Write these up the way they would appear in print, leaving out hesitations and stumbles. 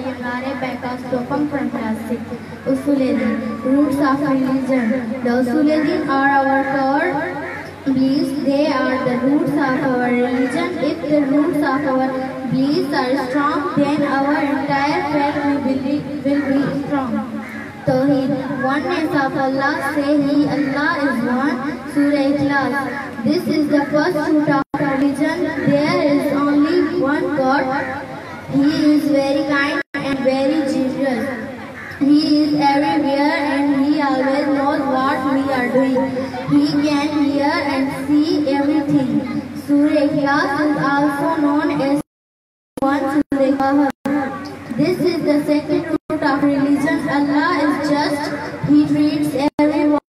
Payyanare Backups Topang from Classic. Usuledi, roots of religion. The Usuledi are our core beliefs. They are the roots of our religion. If the roots of our beliefs are strong, then our entire faith will be strong. Tawheed, oneness of Allah. Say He, Allah is one. Surah Ikhlas. This is the first root of religion. There is only one God. He is very kind and very generous. He is everywhere and He always knows what we are doing. He can hear and see everything. Surah Ikhlas is also known as one Surah Kahf. This is the second root of religion. Allah is just. He treats everyone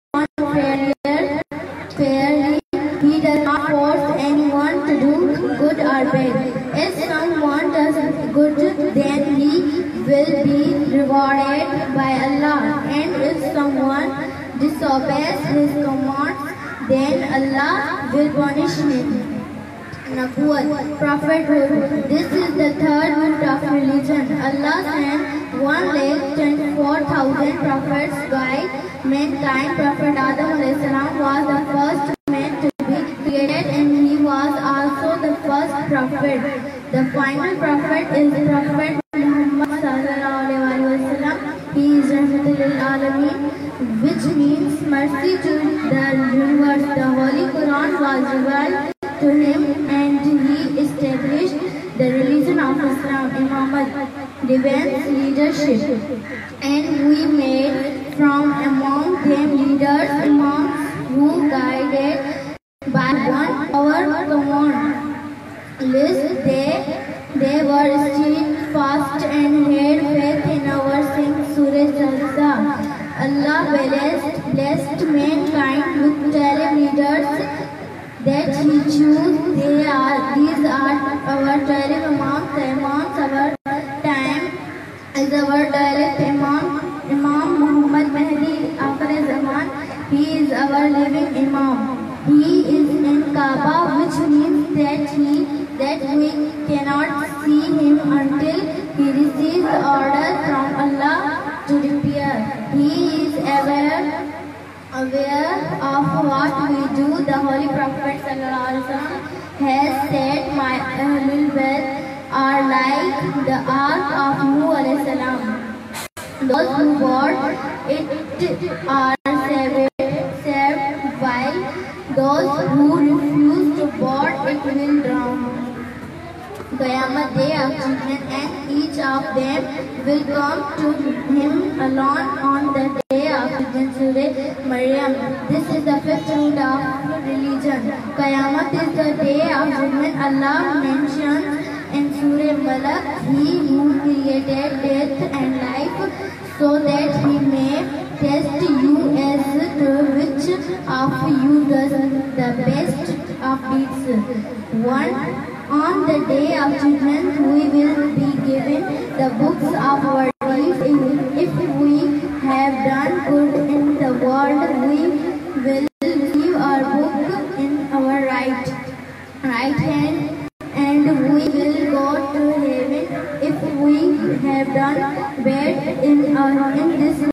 fairly. He does not force anyone to do good or bad. If someone does good, then he will be rewarded by Allah. And if someone disobeys His commands, then Allah will punish him. Nabuwat, prophethood. This is the third root of religion. Allah sent 1,24,000 prophets guide mankind. Prophet Adam salam was the first man to be created and he was also the first prophet. The final prophet is Prophet Muhammad sallallahu alaihi wasallam. He is Rahmatul lil Alamin, which means mercy to the universe. The Holy Quran was revealed to him and he established the religion of Islam. Imamad, divine leadership, and we made from among them leaders, imams who guided by one our command list. They were steadfast and had faith in our sing Surah Sajda. Allah blessed mankind with 12 leaders that He chose. These are our 12 imams. The imams our time is our 12th Imam Muhammad Mahdi Akhir Zaman. He is our living Imam. He is in Kaaba, which means that we cannot see him until he receives orders from Allah to repair. He is aware of what we do. The Holy Prophet ﷺ has said, my Ahlul Bayt are like the ark of Nuh ﷺ. Those who board it are saved, while those who refuse to board it will drown. Qiyamah, day of judgment, and each of them will come to him alone on the day of judgment. Surah Maryam. This is the fifth root of religion. Qiyamah is the day of judgment. Allah mentions in Surah Malak, He who created death and life, so that He may test you as to which of you does the best of deeds. On the day of judgment, we will be given the books of our deeds. If we have done good in the world, we will receive our book in our right hand, and we will go to heaven. If we have done bad in this